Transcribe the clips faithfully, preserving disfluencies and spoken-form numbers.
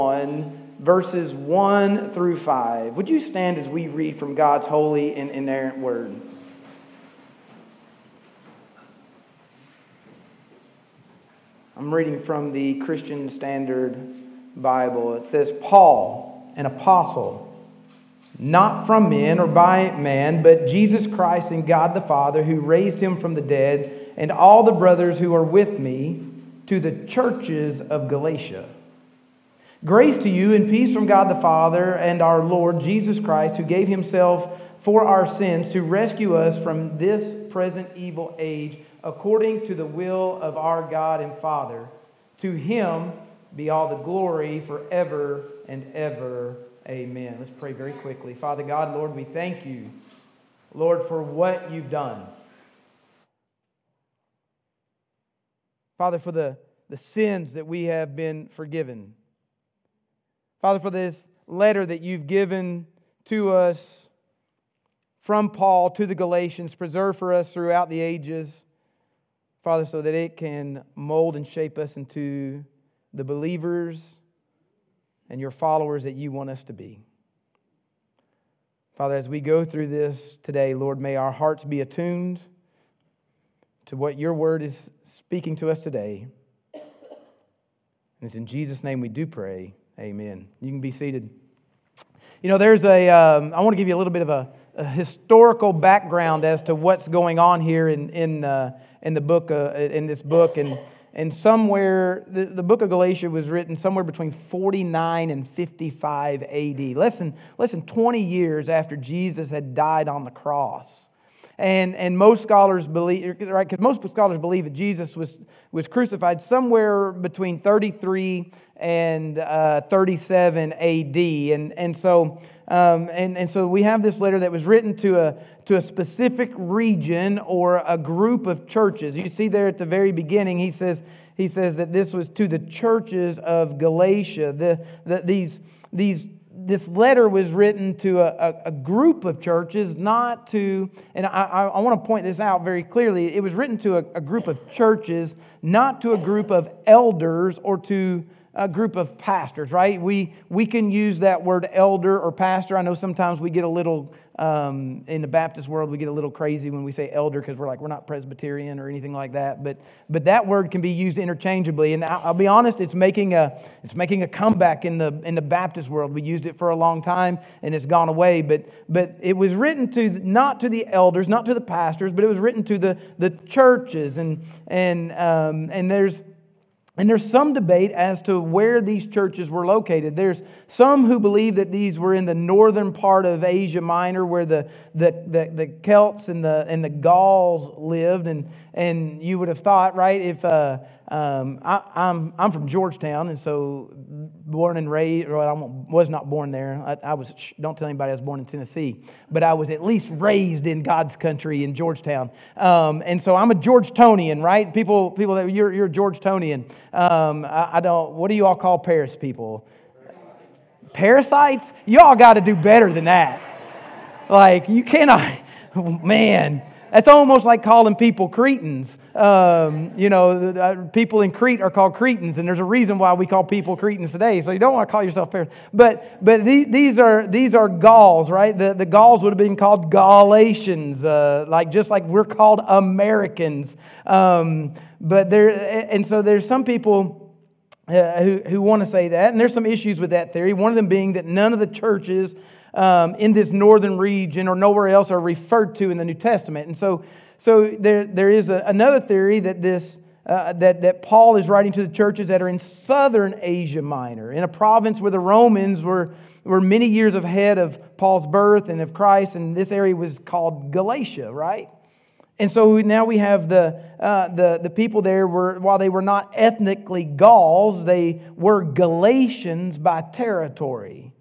one, verses one through five. Would you stand as we read from God's holy and inerrant word? I'm reading from the Christian Standard Bible. It says, Paul, an apostle, not from men or by man, but Jesus Christ and God the Father, who raised him from the dead, and all the brothers who are with me, to the churches of Galatia. Grace to you and peace from God the Father and our Lord Jesus Christ, who gave himself for our sins to rescue us from this present evil age, according to the will of our God and Father. To him be all the glory forever and ever. Amen. Let's pray very quickly. Father God, Lord, we thank you, Lord, for what you've done. Father, for the, the sins that we have been forgiven. Father, for this letter that you've given to us from Paul to the Galatians, preserved for us throughout the ages, Father, so that it can mold and shape us into the believers and your followers that you want us to be. Father, as we go through this today, Lord, may our hearts be attuned to what your word is speaking to us today. And it's in Jesus' name we do pray. Amen. You can be seated. You know, there's a, um, I want to give you a little bit of a, a historical background as to what's going on here in in uh, in the book, uh, in this book. And and somewhere, the, the book of Galatia was written somewhere between forty-nine and fifty-five A D. Less than, less than twenty years after Jesus had died on the cross. And and most scholars believe, right, because most scholars believe that Jesus was, was crucified somewhere between thirty-three and uh, thirty-seven A D. And and so um, and and so we have this letter that was written to a to a specific region or a group of churches. You see there at the very beginning, he says he says that this was to the churches of Galatia. The, the these these. This letter was written to a, a group of churches, not to, and I, I want to point this out very clearly, it was written to a, a group of churches, not to a group of elders or to a group of pastors, right? We we can use that word elder or pastor. I know sometimes we get a little, um, in the Baptist world, we get a little crazy when we say elder because we're like, we're not Presbyterian or anything like that. But but that word can be used interchangeably. And I'll be honest, it's making a it's making a comeback in the in the Baptist world. We used it for a long time and it's gone away. But but it was written to not to the elders, not to the pastors, but it was written to the the churches. And and um, and there's. And there's some debate as to where these churches were located. There's some who believe that these were in the northern part of Asia Minor, where the the, the, the Celts and the and the Gauls lived. And and you would have thought, right? If uh, um, I, I'm I'm from Georgetown, and so born and raised. Well, I was not born there. I, I was. Don't tell anybody I was born in Tennessee, but I was at least raised in God's country in Georgetown. Um, and so I'm a Georgetonian, right? People people that you're you're a Georgetonian. Um, I, I don't. What do you all call Paris people? Parasites? Y'all got to do better than that. Like you cannot. Man, that's almost like calling people Cretans. Um, you know, the, uh, people in Crete are called Cretans, and there's a reason why we call people Cretans today. So you don't want to call yourself Paris. But but these, these are these are Gauls, right? The the Gauls would have been called Galatians, uh, like just like we're called Americans. Um, but there and so there's some people. Uh, who, who want to say that, and there's some issues with that theory. One of them being that none of the churches um, in this northern region or nowhere else are referred to in the New Testament. And so, so there there is a, another theory that this uh, that that Paul is writing to the churches that are in southern Asia Minor, in a province where the Romans were were many years ahead of Paul's birth and of Christ, and this area was called Galatia, right? And so now we have the uh, the the people there were, while they were not ethnically Gauls, they were Galatians by territory.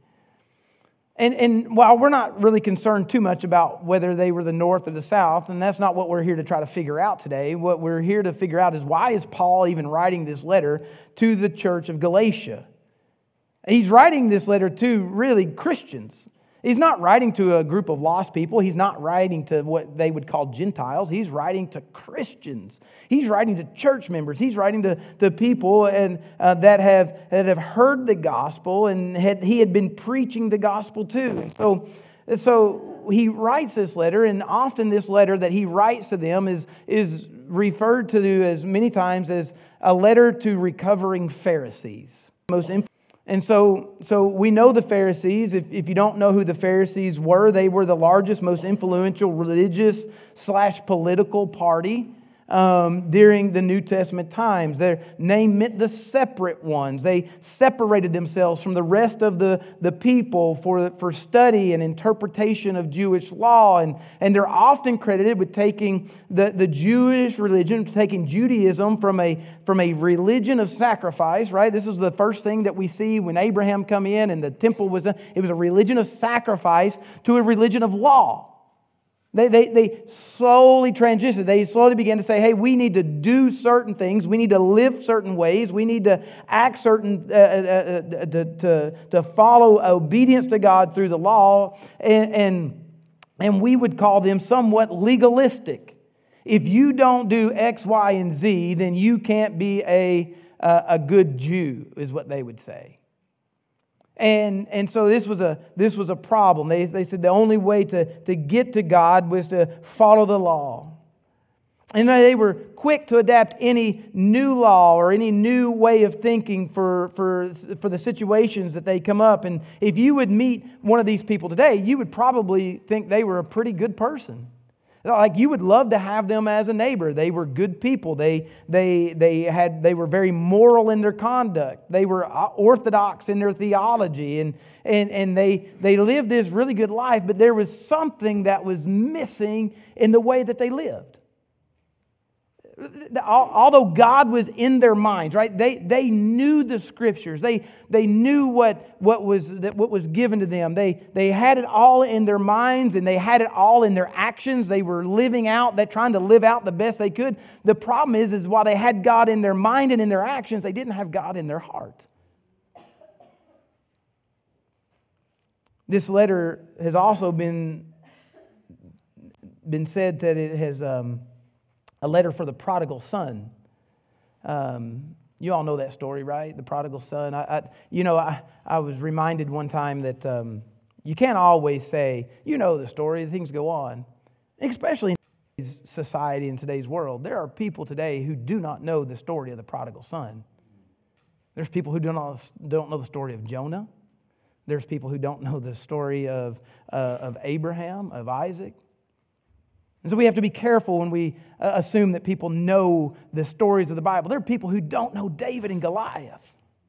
And and while we're not really concerned too much about whether they were the north or the south, and that's not what we're here to try to figure out today. What we're here to figure out is, why is Paul even writing this letter to the church of Galatia? He's writing this letter to really Christians. He's not writing to a group of lost people. He's not writing to what they would call Gentiles. He's writing to Christians. He's writing to church members. He's writing to, to people and uh, that have that have heard the gospel, and had, he had been preaching the gospel too. And so, so he writes this letter, and often this letter that he writes to them is, is referred to as many times as a letter to recovering Pharisees. Most And so, so we know the Pharisees. If, if you don't know who the Pharisees were, they were the largest, most influential religious slash political party um, during the New Testament times. Their name meant the separate ones. They separated themselves from the rest of the, the people for, for study and interpretation of Jewish law. And, and they're often credited with taking the, the Jewish religion, taking Judaism from a, from a religion of sacrifice, right? This is the first thing that we see when Abraham come in and the temple was done. It was a religion of sacrifice to a religion of law. They, they, they slowly transitioned. They slowly began to say, hey, we need to do certain things. We need to live certain ways. We need to act certain, uh, uh, uh, to, to, to follow obedience to God through the law. And, and, and we would call them somewhat legalistic. If you don't do X, Y, and Z, then you can't be a, uh, a good Jew, is what they would say. And, and so this was a this was a problem. They, they said the only way to, to get to God was to follow the law. And they were quick to adapt any new law or any new way of thinking for, for, for the situations that they come up. And if you would meet one of these people today, you would probably think they were a pretty good person. Like you would love to have them as a neighbor. They were good people. They they they had they were very moral in their conduct. They were orthodox in their theology, and and and they they lived this really good life. But there was something that was missing in the way that they lived. Although God was in their minds, right? They they knew the Scriptures. They they knew what what was what was given to them. They they had it all in their minds, and they had it all in their actions. They were living out, they're trying to live out the best they could. The problem is, is while they had God in their mind and in their actions, they didn't have God in their heart. This letter has also been been said that it has. Um, A letter for the prodigal son. Um, you all know that story, right? The prodigal son. I, I you know, I, I was reminded one time that um, you can't always say, you know the story, things go on. Especially in today's society, in today's world. There are people today who do not know the story of the prodigal son. There's people who do not, don't know the story of Jonah. There's people who don't know the story of, uh, of Abraham, of Isaac. And so we have to be careful when we uh, assume that people know the stories of the Bible. There are people who don't know David and Goliath.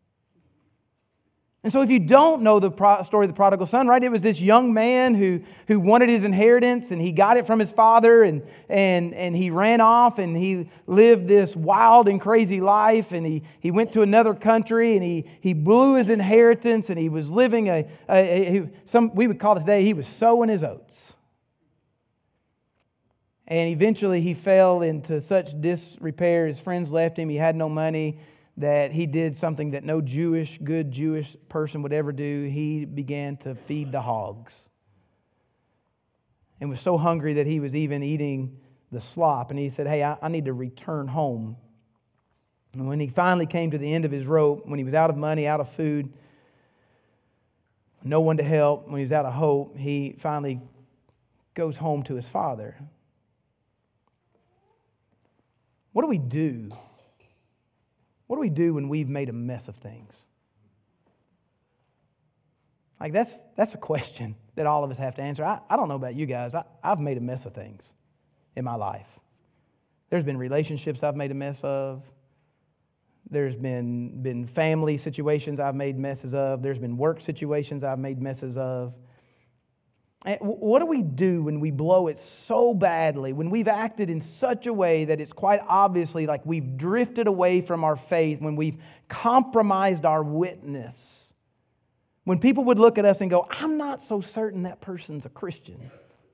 And so if you don't know the pro- story of the prodigal son, right, it was this young man who, who wanted his inheritance, and he got it from his father, and, and, and he ran off, and he lived this wild and crazy life, and he, he went to another country, and he, he blew his inheritance, and he was living a, a, a some we would call it today, he was sowing his oats. And eventually he fell into such disrepair, his friends left him, he had no money, that he did something that no Jewish, good Jewish person would ever do. He began to feed the hogs. And was so hungry that he was even eating the slop. And he said, hey, I, I need to return home. And when he finally came to the end of his rope, when he was out of money, out of food, no one to help, when he was out of hope, he finally goes home to his father. What do we do? What do we do when we've made a mess of things? Like that's that's a question that all of us have to answer. I, I don't know about you guys. I, I've made a mess of things in my life. There's been relationships I've made a mess of. There's been, been family situations I've made messes of. There's been work situations I've made messes of. And what do we do when we blow it so badly, when we've acted in such a way that it's quite obviously like we've drifted away from our faith, when we've compromised our witness? When people would look at us and go, I'm not so certain that person's a Christian.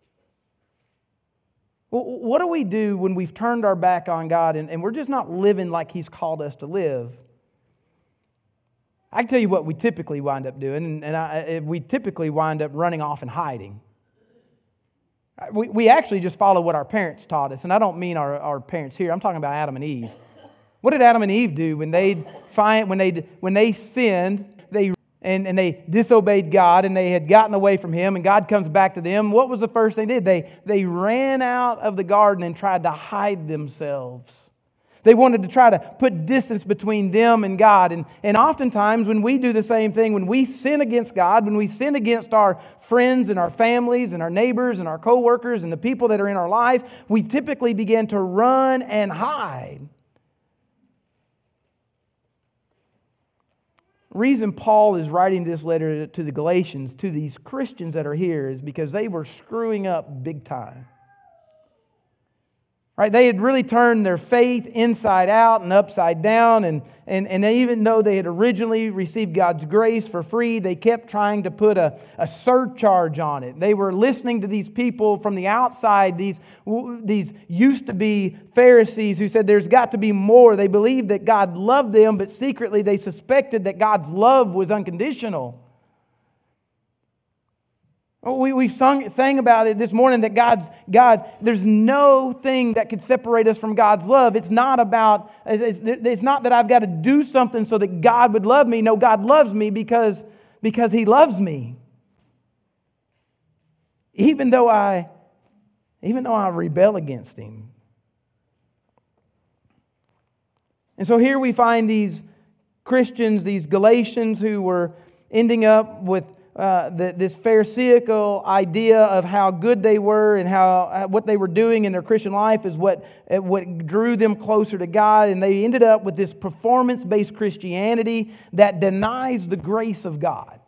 Well, what do we do when we've turned our back on God and, and we're just not living like He's called us to live? I can tell you what we typically wind up doing, and, and I, we typically wind up running off and hiding. We, we actually just follow what our parents taught us, and I don't mean our, our parents here. I'm talking about Adam and Eve. What did Adam and Eve do when they find when they when they sinned? They and, and they disobeyed God, and they had gotten away from Him, and God comes back to them. What was the first thing they did? They they ran out of the garden and tried to hide themselves. They wanted to try to put distance between them and God. And, and oftentimes when we do the same thing, when we sin against God, when we sin against our friends and our families and our neighbors and our coworkers and the people that are in our life, we typically begin to run and hide. The reason Paul is writing this letter to the Galatians, to these Christians that are here, is because they were screwing up big time. Right? They had really turned their faith inside out and upside down. And, and, and even though they had originally received God's grace for free, they kept trying to put a, a surcharge on it. They were listening to these people from the outside, these, these used to be Pharisees who said there's got to be more. They believed that God loved them, but secretly they suspected that God's love was unconditional. We, we've sung, sang about it this morning that God's, God, there's no thing that could separate us from God's love. It's not about, it's, it's not that I've got to do something so that God would love me. No, God loves me because, because He loves me. Even though I, even though I rebel against Him. And so here we find these Christians, these Galatians who were ending up with Uh, the, this Pharisaical idea of how good they were and how uh, what they were doing in their Christian life is what, uh, what drew them closer to God. And they ended up with this performance-based Christianity that denies the grace of God.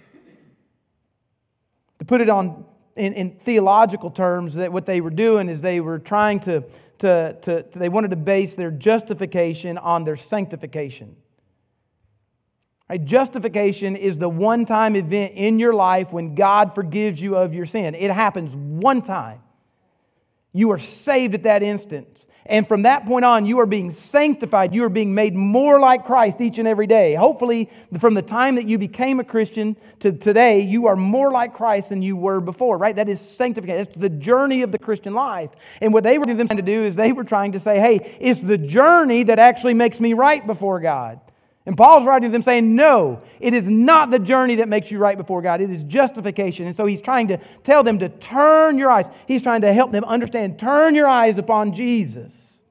To put it on in, in theological terms, that what they were doing is they were trying to, to, to, to they wanted to base their justification on their sanctification. Right? Justification is the one-time event in your life when God forgives you of your sin. It happens one time. You are saved at that instant. And from that point on, you are being sanctified. You are being made more like Christ each and every day. Hopefully, from the time that you became a Christian to today, you are more like Christ than you were before, right? That is sanctification. It's the journey of the Christian life. And what they were trying to do is they were trying to say, hey, it's the journey that actually makes me right before God. And Paul's writing to them saying, no, it is not the journey that makes you right before God. It is justification. And so he's trying to tell them to turn your eyes. He's trying to help them understand, turn your eyes upon Jesus.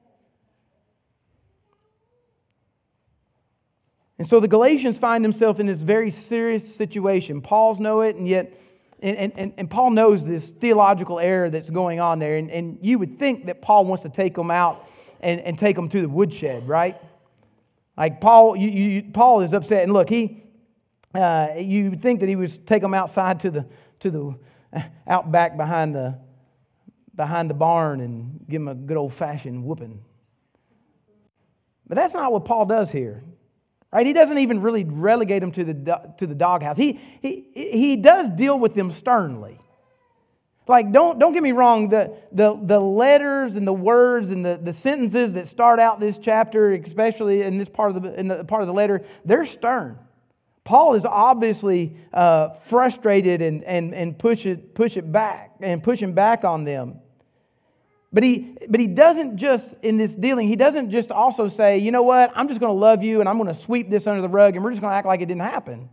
And so the Galatians find themselves in this very serious situation. Paul's know it, and yet, and, and, and Paul knows this theological error that's going on there. And, and you would think that Paul wants to take them out and, and take them to the woodshed, right? Like Paul, you, you, Paul is upset, and look, he, uh, you would think that he would take them outside to the to the out back behind the behind the barn and give them a good old fashioned whooping. But that's not what Paul does here, right? He doesn't even really relegate them to the to the doghouse. He he he does deal with them sternly. Like, don't don't get me wrong, the, the, the letters and the words and the, the sentences that start out this chapter, especially in this part of the in the part of the letter, they're stern. Paul is obviously uh, frustrated and and and push it push it back and pushing back on them. But he but he doesn't just in this dealing, he doesn't just also say, you know what, I'm just going to love you and I'm going to sweep this under the rug and we're just going to act like it didn't happen.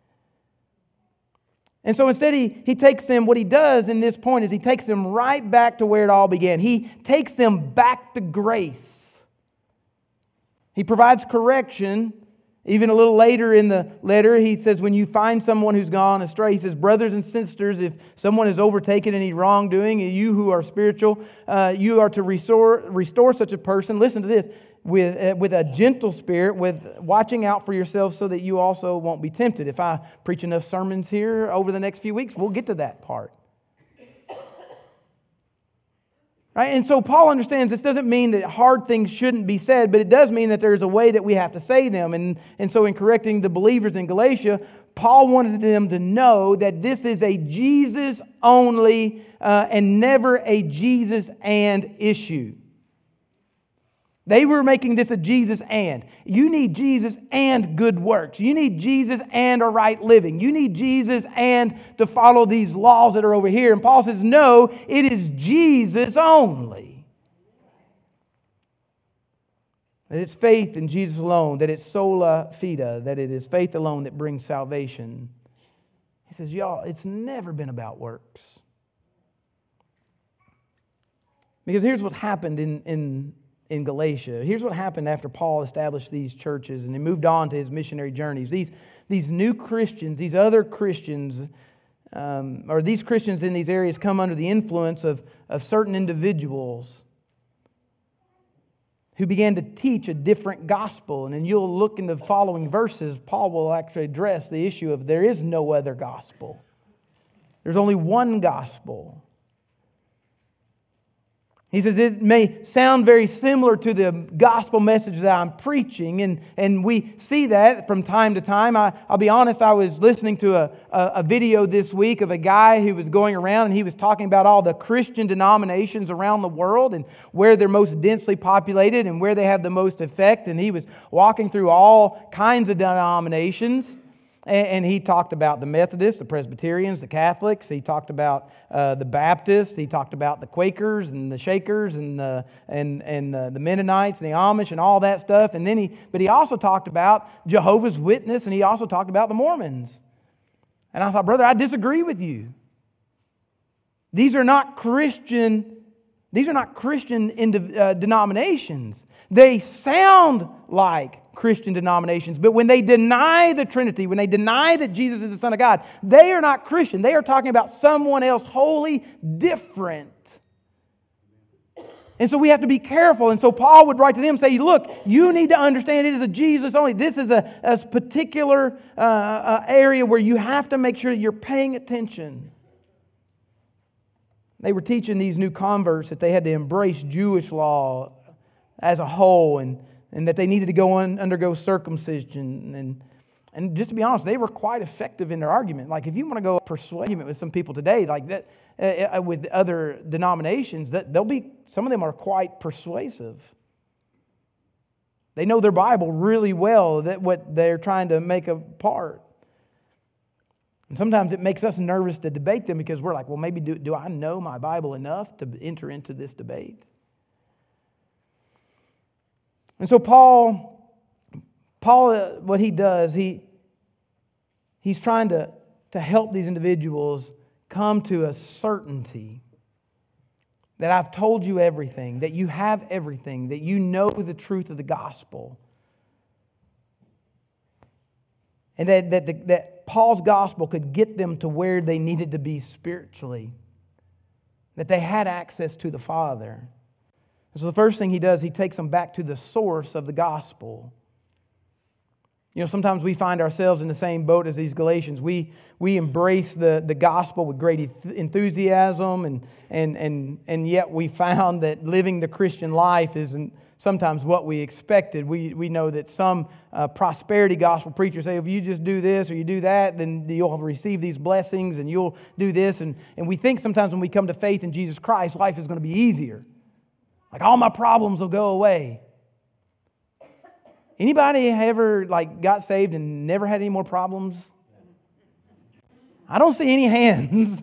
And so instead he, he takes them, what he does in this point is he takes them right back to where it all began. He takes them back to grace. He provides correction. Even a little later in the letter, he says, when you find someone who's gone astray, he says, brothers and sisters, if someone is overtaken in any wrongdoing, you who are spiritual, uh, you are to restore, restore such a person. Listen to this. With, uh, with a gentle spirit, with watching out for yourselves so that you also won't be tempted. If I preach enough sermons here over the next few weeks, we'll get to that part. Right? And so Paul understands this doesn't mean that hard things shouldn't be said, but it does mean that there's a way that we have to say them. And, and so in correcting the believers in Galatia, Paul wanted them to know that this is a Jesus only uh, and never a Jesus and issue. They were making this a Jesus and. You need Jesus and good works. You need Jesus and a right living. You need Jesus and to follow these laws that are over here. And Paul says, no, it is Jesus only. That it's faith in Jesus alone, that it's sola fide, that it is faith alone that brings salvation. He says, y'all, it's never been about works. Because here's what happened in, in, in Galatia. Here's what happened after Paul established these churches and he moved on to his missionary journeys. These, these new Christians, these other Christians, um, or these Christians in these areas come under the influence of, of certain individuals who began to teach a different gospel. And then you'll look in the following verses, Paul will actually address the issue of there is no other gospel. There's only one gospel. He says it may sound very similar to the gospel message that I'm preaching, and, and we see that from time to time. I, I'll be honest, I was listening to a, a, a video this week of a guy who was going around and he was talking about all the Christian denominations around the world and where they're most densely populated and where they have the most effect. And he was walking through all kinds of denominations. And he talked about the Methodists, the Presbyterians, the Catholics. He talked about uh, the Baptists. He talked about the Quakers and the Shakers and the and and the, the Mennonites and the Amish and all that stuff. And then he, but he also talked about Jehovah's Witness, and he also talked about the Mormons. And I thought, brother, I disagree with you. These are not Christian. These are not Christian uh, denominations. They sound like Christian denominations, but when they deny the Trinity, when they deny that Jesus is the Son of God, they are not Christian. They are talking about someone else wholly different. And so we have to be careful. And so Paul would write to them and say, look, you need to understand it is a Jesus only. This is a, a particular uh, uh, area where you have to make sure that you're paying attention. They were teaching these new converts that they had to embrace Jewish law as a whole, and and that they needed to go on, undergo circumcision. And, and just to be honest, they were quite effective in their argument. Like if you want to go persuade with some people today, like that, uh, with other denominations, that they'll be, some of them are quite persuasive. They know their Bible really well, that what they're trying to make apart. And sometimes it makes us nervous to debate them because we're like, well, maybe do, do I know my Bible enough to enter into this debate? And so Paul, Paul, uh, what he does, he he's trying to, to help these individuals come to a certainty that I've told you everything, that you have everything, that you know the truth of the gospel. And that, that, the, that Paul's gospel could get them to where they needed to be spiritually. That they had access to the Father. So the first thing he does, he takes them back to the source of the gospel. You know, sometimes we find ourselves in the same boat as these Galatians. We we embrace the, the gospel with great enthusiasm, and, and, and, and yet we found that living the Christian life isn't sometimes what we expected. We, we know that some uh, prosperity gospel preachers say, if you just do this or you do that, then you'll receive these blessings and you'll do this. And, and we think sometimes when we come to faith in Jesus Christ, life is going to be easier. Like all my problems will go away. Anybody ever like got saved and never had any more problems? I don't see any hands.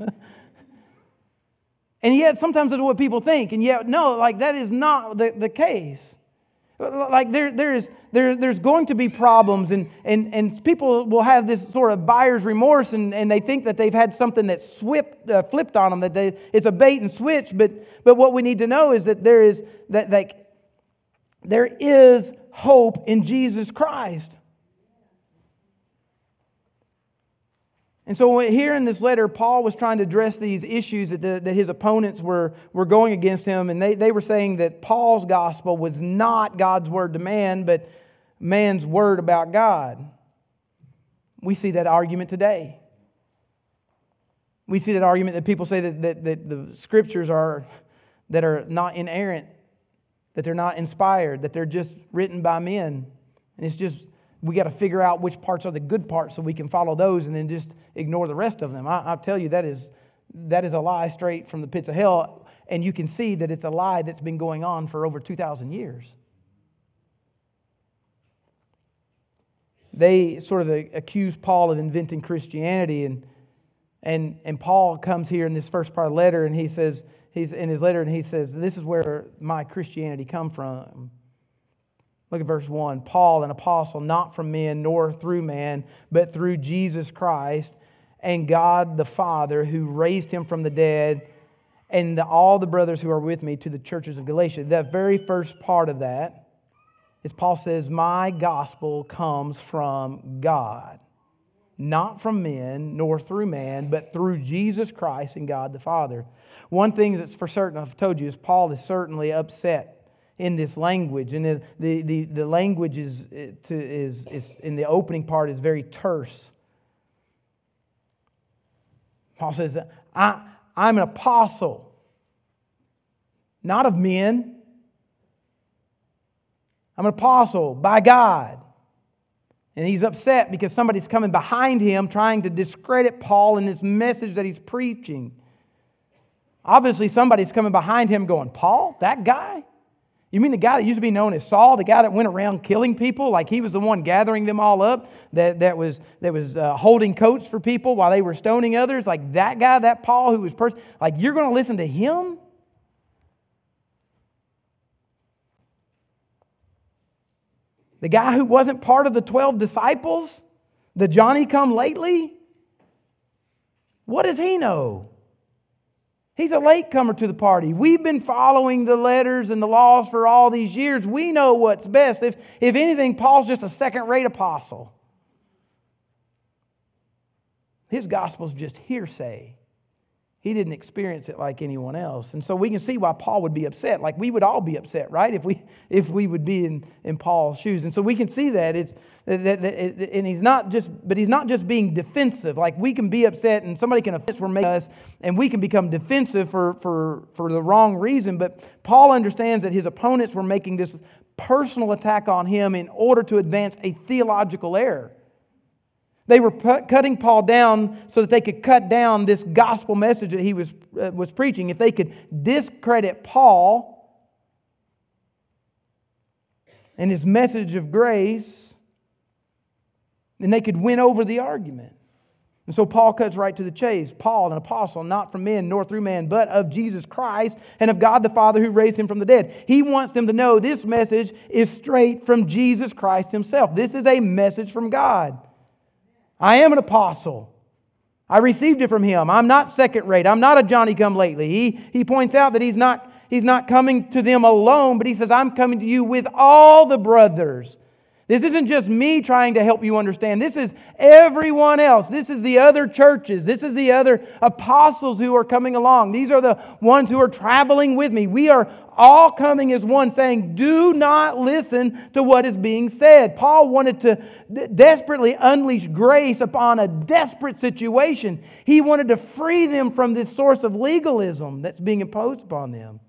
And yet sometimes that's what people think. And yet, no, like that is not the, the case. Like there, there is, there, there's going to be problems, and, and, and people will have this sort of buyer's remorse, and, and they think that they've had something that swift, uh, flipped on them, that they, it's a bait and switch. But but what we need to know is that there is that like there is hope in Jesus Christ. And so here in this letter, Paul was trying to address these issues that, the, that his opponents were, were going against him. And they, they were saying that Paul's gospel was not God's word to man, but man's word about God. We see that argument today. We see that argument that people say that, that, that the scriptures are, that are not inerrant, that they're not inspired, that they're just written by men. And it's just, we got to figure out which parts are the good parts so we can follow those and then just ignore the rest of them. I, I'll tell you, that is that is a lie straight from the pits of hell. And you can see that it's a lie that's been going on for over two thousand years. they sort of accuse Paul of inventing Christianity. And, and, and Paul comes here in this first part of the letter, and he says, he's in his letter, and he says, this is where my Christianity come from. Look at verse one. Paul, an apostle, not from men nor through man, but through Jesus Christ and God the Father, who raised him from the dead, and the, all the brothers who are with me, to the churches of Galatia. That very first part of that is Paul says, my gospel comes from God, not from men nor through man, but through Jesus Christ and God the Father. One thing that's for certain, I've told you, is Paul is certainly upset in this language. And the, the, the, the language is, is, is, in the opening part, is very terse. Paul says, I, I'm an apostle, not of men. I'm an apostle by God. And he's upset because somebody's coming behind him trying to discredit Paul and this message that he's preaching. Obviously, somebody's coming behind him going, Paul, that guy? You mean the guy that used to be known as Saul, the guy that went around killing people? Like he was the one gathering them all up, that, that was, that was uh, holding coats for people while they were stoning others? Like that guy, that Paul who was person, like you're going to listen to him? The guy who wasn't part of the twelve disciples? The Johnny-come-lately? What does he know? He's a latecomer to the party. We've been following the letters and the laws for all these years. We know what's best. If, if anything, Paul's just a second-rate apostle. His gospel's just hearsay. He didn't experience it like anyone else. And so we can see why Paul would be upset. Like we would all be upset, right? If we if we would be in, in Paul's shoes. And so we can see that it's that, that, that and he's not just but he's not just being defensive. Like we can be upset and somebody can offend us and we can become defensive for, for, for the wrong reason. But Paul understands that his opponents were making this personal attack on him in order to advance a theological error. They were put, cutting Paul down so that they could cut down this gospel message that he was, uh, was preaching. If they could discredit Paul and his message of grace, then they could win over the argument. And so Paul cuts right to the chase. Paul, an apostle, not from men nor through man, but of Jesus Christ and of God the Father who raised him from the dead. He wants them to know this message is straight from Jesus Christ himself. This is a message from God. I am an apostle. I received it from him. I'm not second rate. I'm not a Johnny-come-lately. He, he points out that he's not, he's not coming to them alone, but he says, I'm coming to you with all the brothers. This isn't just me trying to help you understand. This is everyone else. This is the other churches. This is the other apostles who are coming along. These are the ones who are traveling with me. We are all coming as one, saying, do not listen to what is being said. Paul wanted to d- desperately unleash grace upon a desperate situation. He wanted to free them from this source of legalism that's being imposed upon them.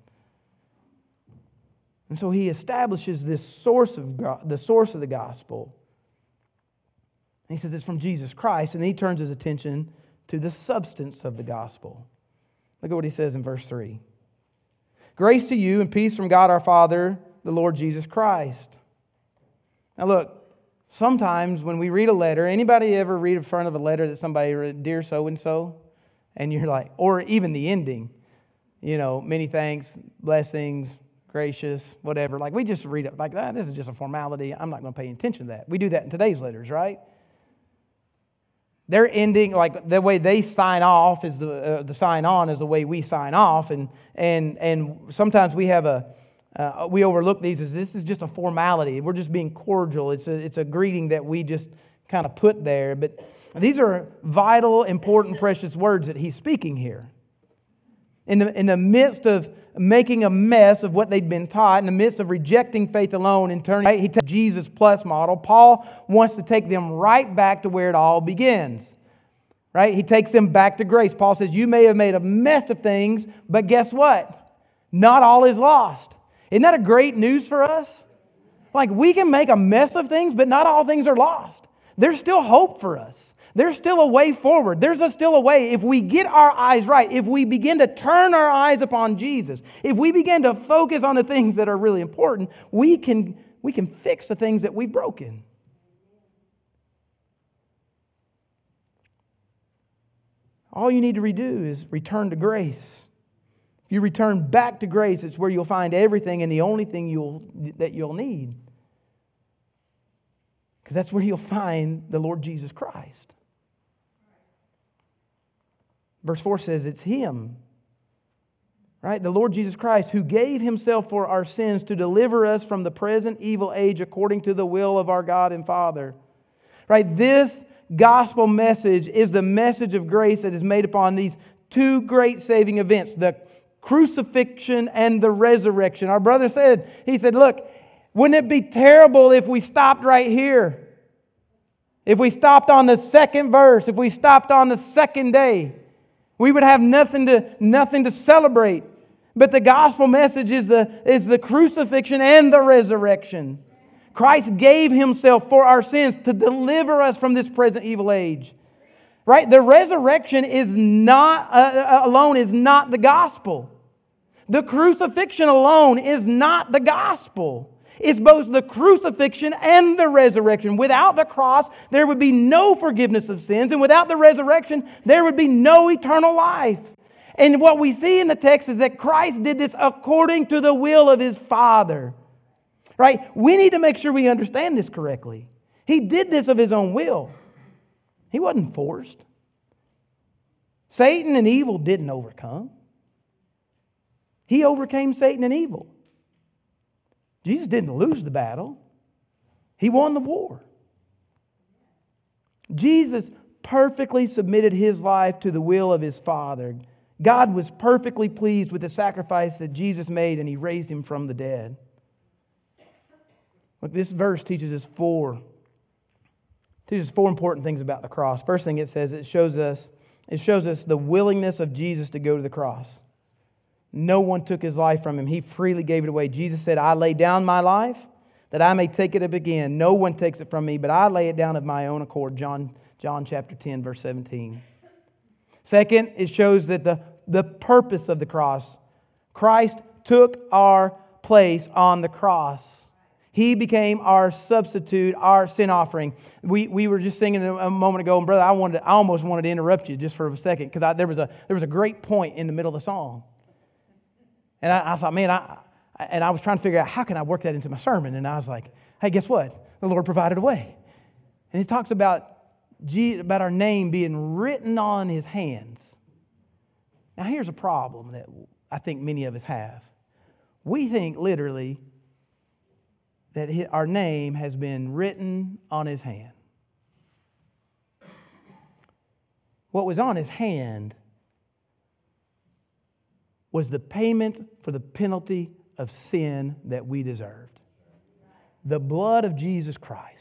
And so he establishes this source of God, the source of the gospel. And he says it's from Jesus Christ, and then he turns his attention to the substance of the gospel. Look at what he says in verse three. Grace to you and peace from God our Father, the Lord Jesus Christ. Now look, sometimes when we read a letter, anybody ever read in front of a letter that somebody wrote, dear so-and-so? And you're like, or even the ending, you know, many thanks, blessings, gracious, whatever. Like we just read it like that. This is just a formality. I'm not going to pay attention to that. We do that in today's letters, right? They're ending, like the way they sign off is the uh, the sign on is the way we sign off, and and and sometimes we have a uh, we overlook these as this is just a formality. We're just being cordial. It's a it's a greeting that we just kind of put there, but these are vital, important, precious words that he's speaking here. In the, in the midst of making a mess of what they'd been taught, in the midst of rejecting faith alone and turning, he takes Jesus plus model. Paul wants to take them right back to where it all begins. Right? He takes them back to grace. Paul says, you may have made a mess of things, but guess what? Not all is lost. Isn't that a great news for us? Like we can make a mess of things, but not all things are lost. There's still hope for us. There's still a way forward. There's a still a way. If we get our eyes right, if we begin to turn our eyes upon Jesus, if we begin to focus on the things that are really important, we can, we can fix the things that we've broken. All you need to redo is return to grace. If you return back to grace, it's where you'll find everything and the only thing you'll that you'll need. Because that's where you'll find the Lord Jesus Christ. Verse four says it's Him. Right? The Lord Jesus Christ, who gave Himself for our sins to deliver us from the present evil age according to the will of our God and Father. Right? This gospel message is the message of grace that is made upon these two great saving events, the crucifixion and the resurrection. Our brother said, he said, look, wouldn't it be terrible if we stopped right here? If we stopped on the second verse, if we stopped on the second day, we would have nothing to, nothing to celebrate. But the gospel message is the, is the crucifixion and the resurrection. Christ gave Himself for our sins to deliver us from this present evil age. Right? The resurrection is not uh, alone is not the gospel. The crucifixion alone is not the gospel. It's both the crucifixion and the resurrection. Without the cross, there would be no forgiveness of sins. And without the resurrection, there would be no eternal life. And what we see in the text is that Christ did this according to the will of His Father. Right? We need to make sure we understand this correctly. He did this of His own will. He wasn't forced. Satan and evil didn't overcome. He overcame Satan and evil. Jesus didn't lose the battle. He won the war. Jesus perfectly submitted His life to the will of His Father. God was perfectly pleased with the sacrifice that Jesus made, and He raised Him from the dead. Look, this verse teaches us four, teaches us four important things about the cross. First thing it says, it shows us, it shows us the willingness of Jesus to go to the cross. No one took His life from Him. He freely gave it away. Jesus said, I lay down my life that I may take it up again. No one takes it from me, but I lay it down of my own accord. John, John chapter ten, verse seventeen. Second, it shows that the, the purpose of the cross. Christ took our place on the cross. He became our substitute, our sin offering. We we were just singing a moment ago, and brother, I wanted to, I almost wanted to interrupt you just for a second because there was a there was a great point in the middle of the song, and I, I thought, man, I and I was trying to figure out how can I work that into my sermon, and I was like, hey, guess what? The Lord provided a way, and He talks about about our name being written on His hands. Now, here's a problem that I think many of us have. We think literally that our name has been written on His hand. What was on His hand was the payment for the penalty of sin that we deserved. The blood of Jesus Christ.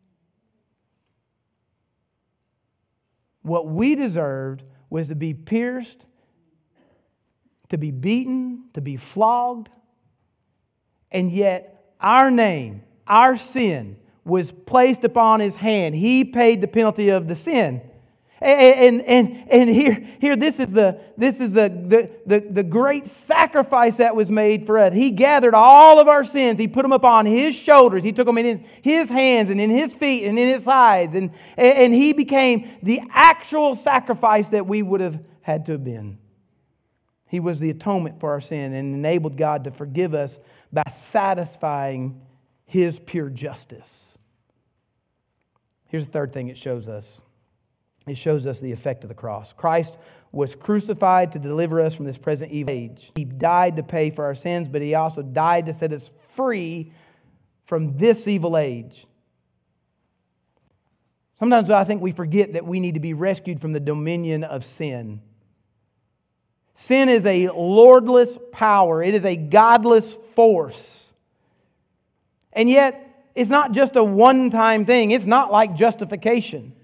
What we deserved was to be pierced, to be beaten, to be flogged, and yet our name, our sin, was placed upon His hand. He paid the penalty of the sin. And, and, and here, here this is, the, this is the, the, the, the great sacrifice that was made for us. He gathered all of our sins. He put them upon His shoulders. He took them in His, his hands and in His feet and in His sides. And, and He became the actual sacrifice that we would have had to have been. He was the atonement for our sin and enabled God to forgive us by satisfying His pure justice. Here's the third thing it shows us. It shows us the effect of the cross. Christ was crucified to deliver us from this present evil age. He died to pay for our sins, but He also died to set us free from this evil age. Sometimes I think we forget that we need to be rescued from the dominion of sin. Sin is a lordless power. It is a godless force. And yet, it's not just a one-time thing. It's not like justification.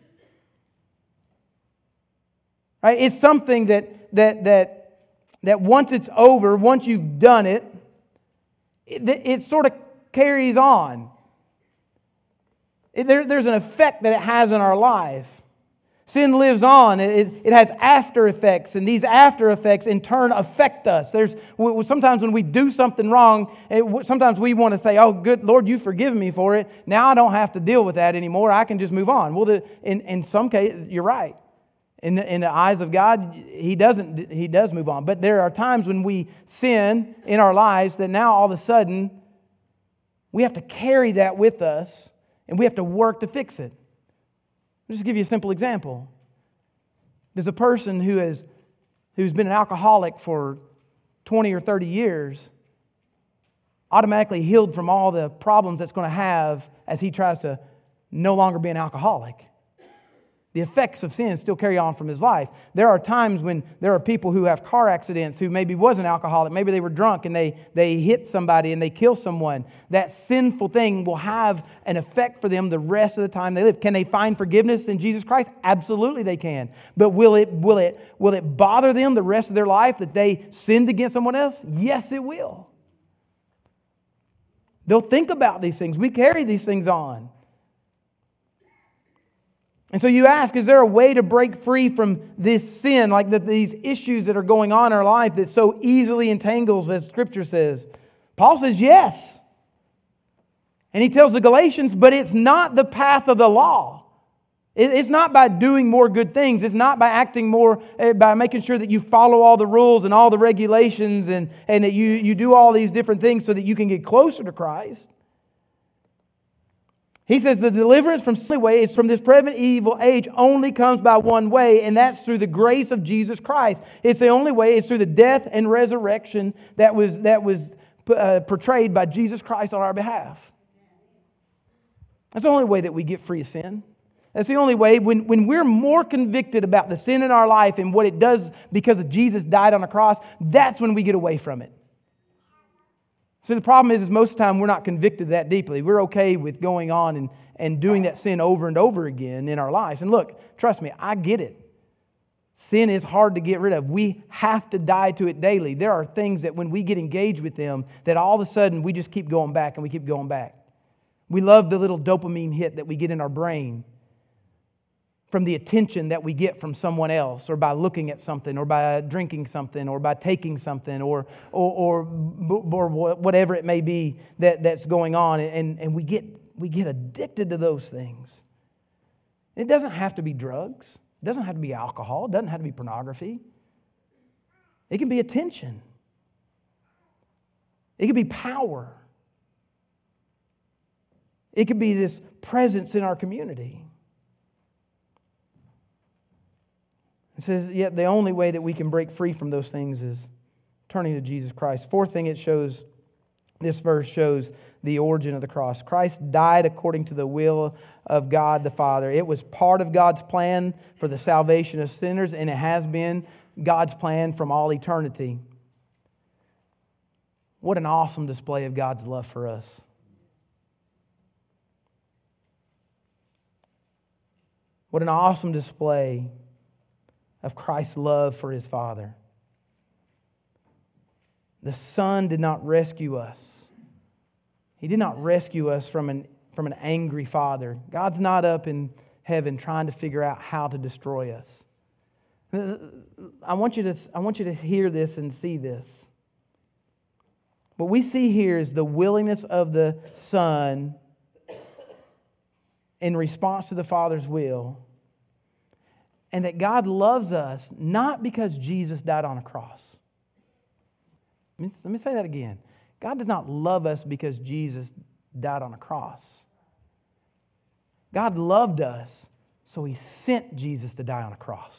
Right? It's something that that that that once it's over, once you've done it, it, it sort of carries on. It, there, there's an effect that it has in our life. Sin lives on. It, it has after effects, and these after effects in turn affect us. There's sometimes when we do something wrong, it, sometimes we want to say, "Oh, good Lord, you've forgiven me for it. Now I don't have to deal with that anymore. I can just move on." Well, the, in in some cases, you're right. In the, in the eyes of God, he doesn't. He does move on. But there are times when we sin in our lives that now all of a sudden we have to carry that with us and we have to work to fix it. I'll just give you a simple example. There's a person who has who's been an alcoholic for twenty or thirty years automatically healed from all the problems that's going to have as he tries to no longer be an alcoholic. The effects of sin still carry on from his life. There are times when there are people who have car accidents who maybe was an alcoholic, maybe they were drunk and they, they hit somebody and they kill someone. That sinful thing will have an effect for them the rest of the time they live. Can they find forgiveness in Jesus Christ? Absolutely they can. But will it, will it, will it bother them the rest of their life that they sinned against someone else? Yes, it will. They'll think about these things. We carry these things on. And so you ask, is there a way to break free from this sin, like the, these issues that are going on in our life that so easily entangles, as Scripture says? Paul says yes. And he tells the Galatians, but it's not the path of the law. It, it's not by doing more good things. It's not by acting more, uh, by making sure that you follow all the rules and all the regulations and, and that you, you do all these different things so that you can get closer to Christ. He says the deliverance from sin way is from this present evil age only comes by one way, and that's through the grace of Jesus Christ. It's the only way. It's through the death and resurrection that was that was uh, portrayed by Jesus Christ on our behalf. That's the only way that we get free of sin. That's the only way. When, when we're more convicted about the sin in our life and what it does because of Jesus died on the cross, that's when we get away from it. So the problem is, is most of the time we're not convicted that deeply. We're okay with going on and, and doing that sin over and over again in our lives. And look, trust me, I get it. Sin is hard to get rid of. We have to die to it daily. There are things that when we get engaged with them, that all of a sudden we just keep going back and we keep going back. We love the little dopamine hit that we get in our brain from the attention that we get from someone else, or by looking at something, or by drinking something, or by taking something, or or or, or whatever it may be that, that's going on, and, and we get we get addicted to those things. It doesn't have to be drugs. It doesn't have to be alcohol. It doesn't have to be pornography. It can be attention. It can be power. It could be this presence in our community. It says, yet the only way that we can break free from those things is turning to Jesus Christ. Fourth thing it shows, this verse shows the origin of the cross. Christ died according to the will of God the Father. It was part of God's plan for the salvation of sinners, and it has been God's plan from all eternity. What an awesome display of God's love for us. What an awesome display of Christ's love for His Father. The Son did not rescue us. He did not rescue us from an, from an angry Father. God's not up in heaven trying to figure out how to destroy us. I want you to, I want you to hear this and see this. What we see here is the willingness of the Son in response to the Father's will. And that God loves us not because Jesus died on a cross. Let me, let me say that again. God does not love us because Jesus died on a cross. God loved us, so He sent Jesus to die on a cross.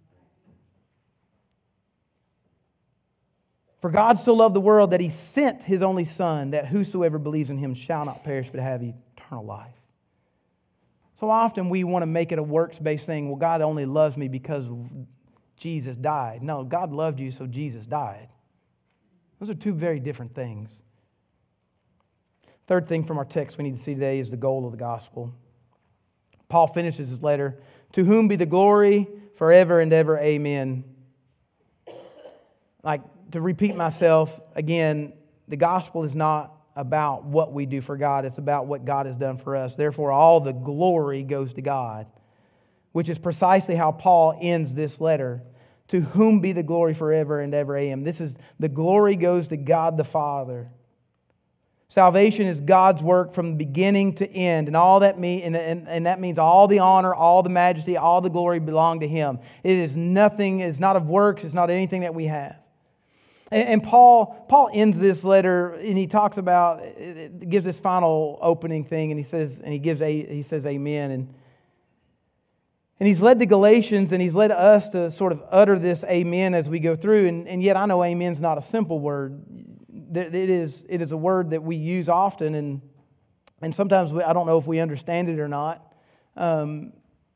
For God so loved the world that He sent His only Son, that whosoever believes in Him shall not perish but have eternal life. So often we want to make it a works-based thing. Well, God only loves me because Jesus died. No, God loved you, so Jesus died. Those are two very different things. Third thing from our text we need to see today is the goal of the gospel. Paul finishes his letter, to whom be the glory forever and ever, amen. Like, to repeat myself again, the gospel is not about what we do for God. It's about what God has done for us. Therefore, all the glory goes to God, which is precisely how Paul ends this letter. To whom be the glory forever and ever, amen. This is, the glory goes to God the Father. Salvation is God's work from beginning to end, and all that mean, and, and, and that means all the honor, all the majesty, all the glory belong to Him. It is nothing, it's not of works, it's not anything that we have. And, and Paul, Paul ends this letter, and he talks about, it gives this final opening thing, and he says, and he gives a, he says, Amen. And And he's led the Galatians, and he's led us to sort of utter this amen as we go through. And, and yet I know amen's not a simple word. It is, it is a word that we use often, and, and sometimes we, I don't know if we understand it or not. Um,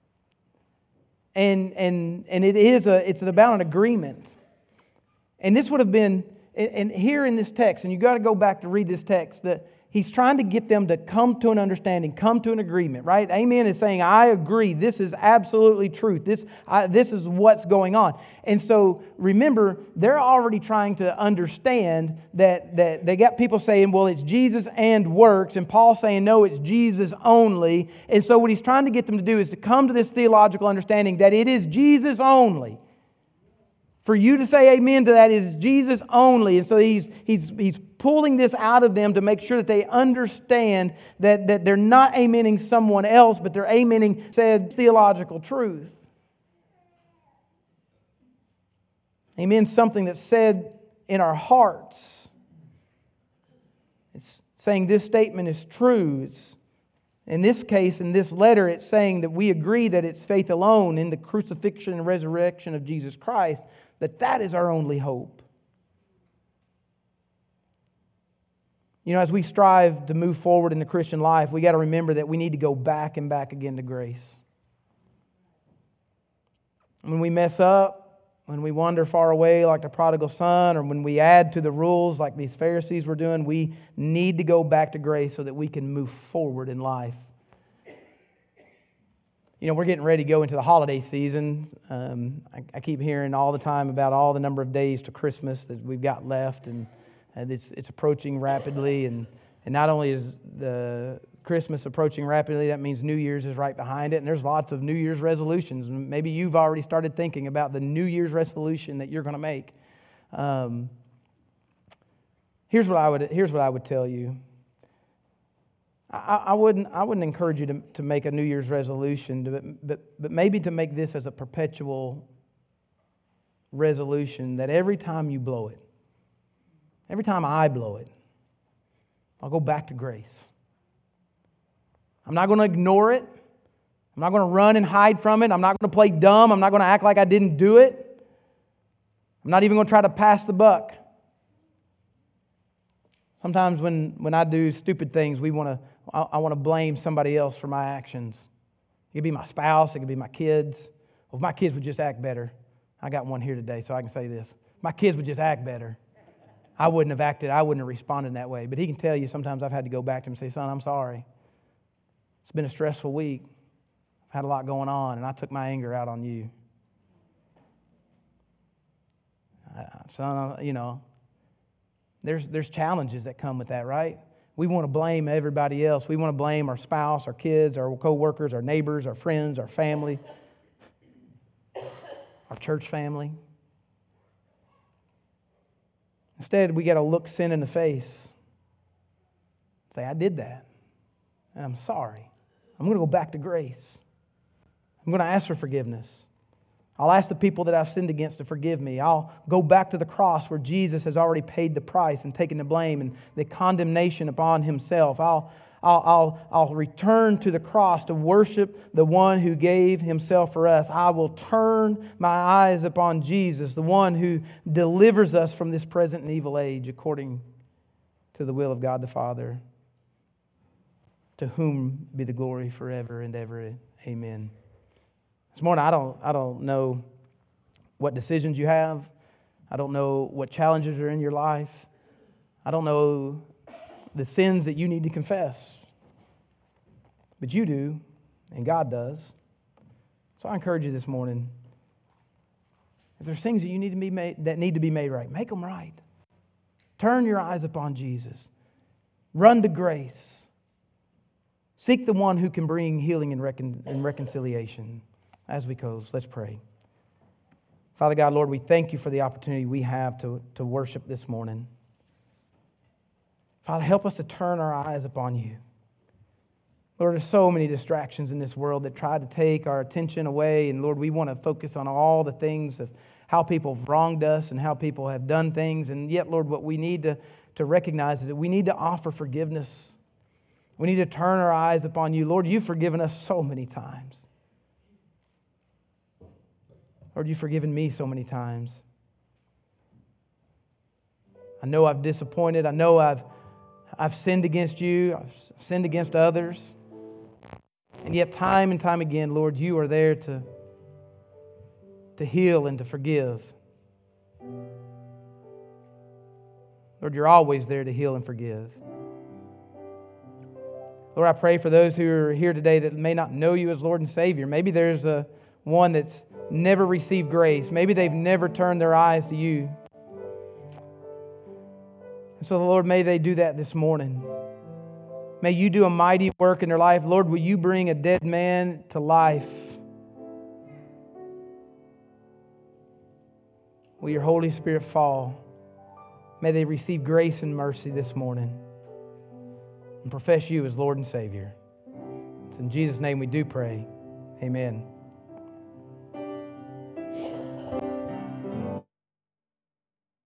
and and and it is a it's about an agreement. And this would have been, and here in this text, and you got to go back to read this text, that he's trying to get them to come to an understanding, come to an agreement, right? Amen is saying, I agree. This is absolutely truth. This, I, this is what's going on. And so remember, they're already trying to understand that, that they got people saying, well, it's Jesus and works. And Paul saying, no, it's Jesus only. And so what he's trying to get them to do is to come to this theological understanding that it is Jesus only. For you to say amen to that is Jesus only. And so he's, he's, he's pulling this out of them to make sure that they understand that, that they're not amening someone else, but they're amening said theological truth. Amen, something that's said in our hearts. It's saying this statement is true. It's, in this case, in this letter, it's saying that we agree that it's faith alone in the crucifixion and resurrection of Jesus Christ, that that is our only hope. You know, as we strive to move forward in the Christian life, we got to remember that we need to go back and back again to grace. When we mess up, when we wander far away like the prodigal son, or when we add to the rules like these Pharisees were doing, we need to go back to grace so that we can move forward in life. You know, we're getting ready to go into the holiday season. Um, I, I keep hearing all the time about all the number of days to Christmas that we've got left, and, and it's it's approaching rapidly. And, and not only is the Christmas approaching rapidly, that means New Year's is right behind it. And there's lots of New Year's resolutions. Maybe you've already started thinking about the New Year's resolution that you're going to make. Um, here's what I would here's what I would tell you. I, I wouldn't I wouldn't encourage you to, to make a New Year's resolution, but, but but maybe to make this as a perpetual resolution that every time you blow it, every time I blow it, I'll go back to grace. I'm not going to ignore it. I'm not going to run and hide from it. I'm not going to play dumb. I'm not going to act like I didn't do it. I'm not even going to try to pass the buck. Sometimes when, when I do stupid things, we want to I, I want to blame somebody else for my actions. It could be my spouse. It could be my kids. Well, if my kids would just act better. I got one here today, so I can say this. If my kids would just act better, I wouldn't have acted. I wouldn't have responded that way. But he can tell you sometimes I've had to go back to him and say, son, I'm sorry. It's been a stressful week. I've had a lot going on, and I took my anger out on you. Uh, son, you know, there's there's challenges that come with that, right? We want to blame everybody else. We want to blame our spouse, our kids, our co-workers, our neighbors, our friends, our family, our church family. Instead, we got to look sin in the face. Say, I did that, and I'm sorry. I'm going to go back to grace. I'm going to ask for forgiveness. I'll ask the people that I've sinned against to forgive me. I'll go back to the cross where Jesus has already paid the price and taken the blame and the condemnation upon himself. I'll, I'll, I'll, I'll return to the cross to worship the one who gave himself for us. I will turn my eyes upon Jesus, the one who delivers us from this present and evil age according to the will of God the Father, to whom be the glory forever and ever. Amen. This morning, I don't, I don't know what decisions you have. I don't know what challenges are in your life. I don't know the sins that you need to confess. But you do, and God does. So I encourage you this morning, if there's things that you need to be made, that need to be made right, make them right. Turn your eyes upon Jesus. Run to grace. Seek the one who can bring healing and, recon, and reconciliation. As we close, let's pray. Father God, Lord, we thank you for the opportunity we have to, to worship this morning. Father, help us to turn our eyes upon you. Lord, there's so many distractions in this world that try to take our attention away. And Lord, we want to focus on all the things of how people have wronged us and how people have done things. And yet, Lord, what we need to, to recognize is that we need to offer forgiveness. We need to turn our eyes upon you. Lord, you've forgiven us so many times. Lord, you've forgiven me so many times. I know I've disappointed. I know I've, I've sinned against you. I've sinned against others. And yet time and time again, Lord, you are there to, to heal and to forgive. Lord, you're always there to heal and forgive. Lord, I pray for those who are here today that may not know you as Lord and Savior. Maybe there's a one that's never received grace. Maybe they've never turned their eyes to you. And so, Lord, may they do that this morning. May you do a mighty work in their life. Lord, will you bring a dead man to life? Will your Holy Spirit fall? May they receive grace and mercy this morning and profess you as Lord and Savior. It's in Jesus' name we do pray. Amen.